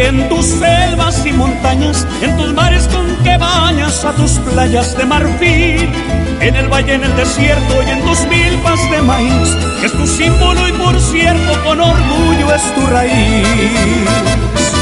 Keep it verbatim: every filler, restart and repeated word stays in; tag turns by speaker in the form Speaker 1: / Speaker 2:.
Speaker 1: en tus selvas y montañas, en tus mares con que bañas a tus playas de marfil, en el valle, en el desierto y en tus milpas de maíz, que es tu símbolo y por cierto con orgullo es tu raíz.